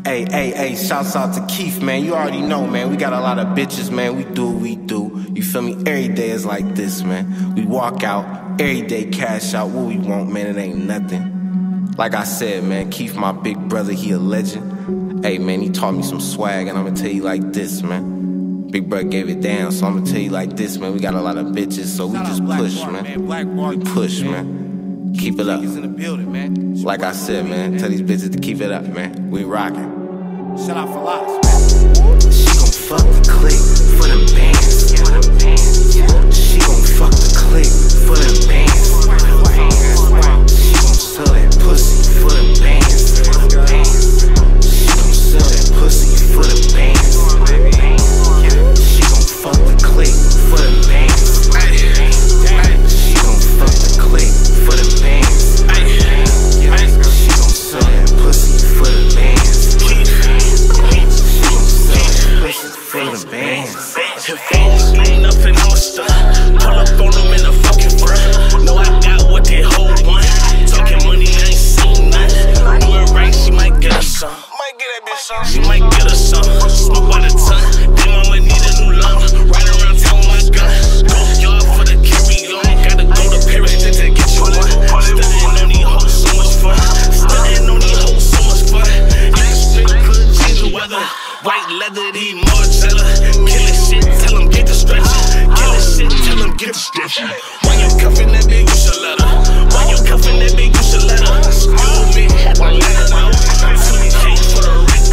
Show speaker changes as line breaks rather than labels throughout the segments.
Hey, shouts out to Keith, man. You already know, man. We got a lot of bitches, man. We do what we do. You feel me? Every day is like this, man. We walk out, every day cash out. What we want, man, it ain't nothing. Like I said, man, Keith, my big brother, he a legend. Hey, man, he taught me some swag, and I'ma tell you like this, man. Big brother gave it down, so I'ma tell you like this, man. We got a lot of bitches, so we just push, man. We push, man. Keep it up. Like I said, man, tell these bitches to keep it up, man. We rockin'.
Shout out for lots, man.
She gon' fuck the click for them bands. She gon' fuck the click for them bands. She gon' sell that pussy for them bands. She gon' sell that pussy for the bands. She gon' fuck the click for them bands. She gon' fuck the click for the bands. She gon' sell that pussy for the bands. For the bands.
If ain't nothing, I'ma stuck. Pull up on them in the fucking front. Know I got what they hold one. Talking money, I ain't seen nothing. Do it right, she might get us some. She might get us some. Smoke by the ton. Then mama need a new lung. Ride around town with my gun. Go yard for the carry on. Gotta go to Paris just to get you one. Studying on these hoes, so much fun. Studying on these hoes, so much fun. You can spit good, change the weather. White leather, these Margiela. Killing shit, tell them get the stretching. Killing shit, tell them get the stretching. When you cuffin' that bitch, you should let her. When you cuffin' that bitch, you should let her. Excuse me, I let her know. 20K for the rent,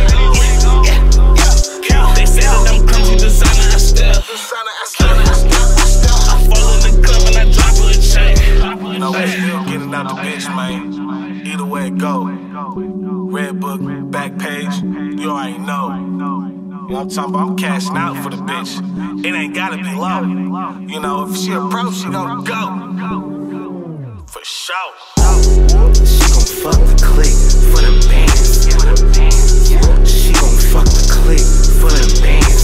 They say that I'm clumsy designer, I still. I fall in the club and I drop her a chain.
You know, we still getting out the bitch, man. Either way it go. Red book, back page, you already know. You know what I'm talking about? I'm cashing out for the bitch. It ain't gotta be low. You know, if she approach, she gon' go. For sure.
She gon' fuck the click for them bands. She gon' fuck the click for them bands.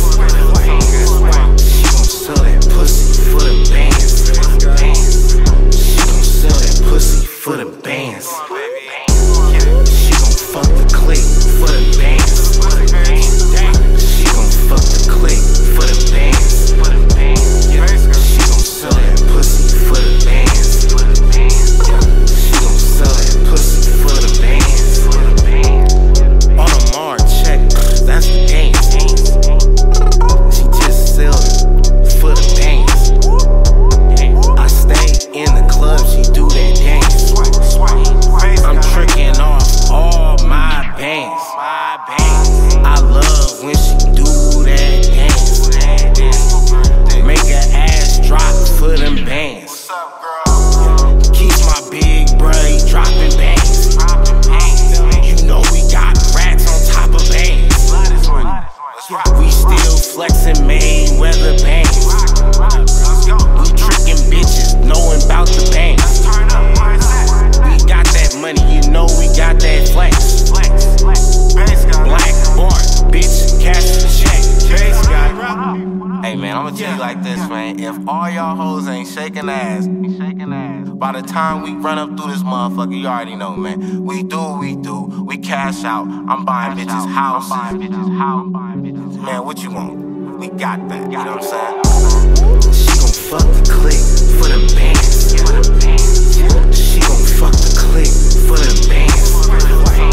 She gon' sell that pussy for them bands. She gon' sell that pussy for them bands. She gon' fuck the click for them bands. She gon' fuck the click for them bands. She gon' sell that pussy for the bands. She gon' sell that pussy for the bands. On a Mars check, that's the dance. She just sell it for the bands. I stay in the club, she do that dance. I'm tricking off all my bands. I love when she do that dance. Make her ass drop for them bands. Keep my big bruh, he dropping bands. You know we got racks on top of bands. We still flexing Mayweather bands. We tricking bitches, knowing about the bands. We got that money, you know we got that flex. Black art, bitch, cash the check. Hey man, I'ma tell you like this, man. If all y'all hoes ain't shaking ass, by the time we run up through this motherfucker, you already know, man. We do what we do. We cash out. I'm buying bitches houses. Man, what you want? We got that, you know what I'm saying? She gon' fuck the click for them bands. She gon' fuck the click for them bands.